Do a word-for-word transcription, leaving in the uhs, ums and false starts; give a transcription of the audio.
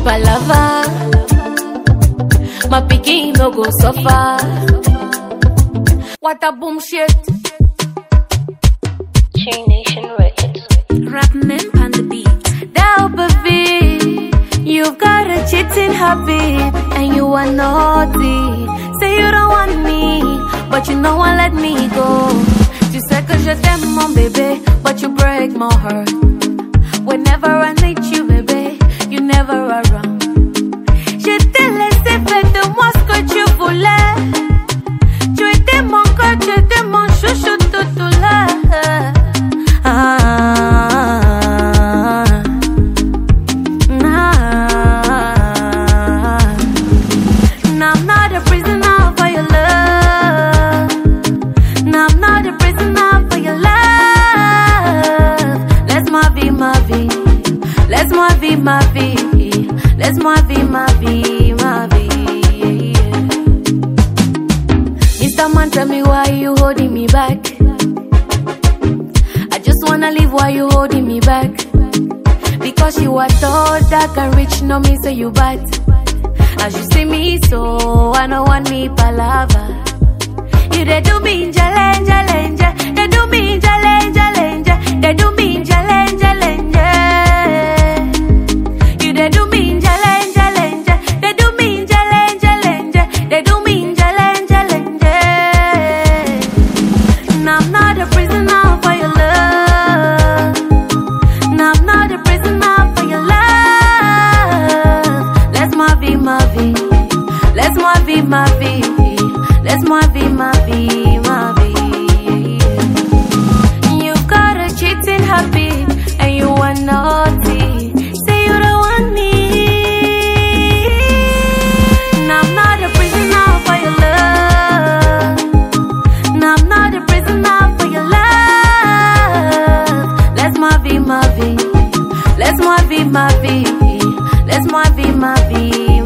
palava. My pikin no go suffer. What a boom shit. Chain Nation Records. Rapping on the beat. Now, baby, you've got a cheating habit and you are naughty. Say you don't want me, but you know won't let me go. Tu sais que je t'aime, mon bébé, but you break my heart. Whenever I need you, baby, you never around. Je t'ai laissé faire de moi ce que tu voulais. Tu étais mon cœur, tu étais mon chouchou tout tout là. Ah, nah. Now I'm not a prisoner for your love. Now I'm not a prisoner for your love. Let's my vie, my vie. Let's my vie, my vie. Let's my vie, my vie, my vie. Mister Man, tell me why you holding me back. I just wanna leave while you holding me back. Because you are tall, dark and rich, no me say you bad. As you see me so, I don't want me palava. You they do me challenge, challenge. They do me challenge, challenge. They do me challenge, challenge. You they do me challenge, challenge. They do me challenge, challenge. They do me challenge, challenge. Now I'm not a prisoner for your love. Now I'm not a prisoner for your love. Let's my vie, my vie. Let's my vie, my vie. Let's my vie, my vie, my vie. You've got a cheating habit and you are naughty. Say you don't want me. Now I'm not a prisoner for your love. Now I'm not a prisoner for your love. Let's my vie, my vie. Let's my vie, my vie. Let's my vie, my vie.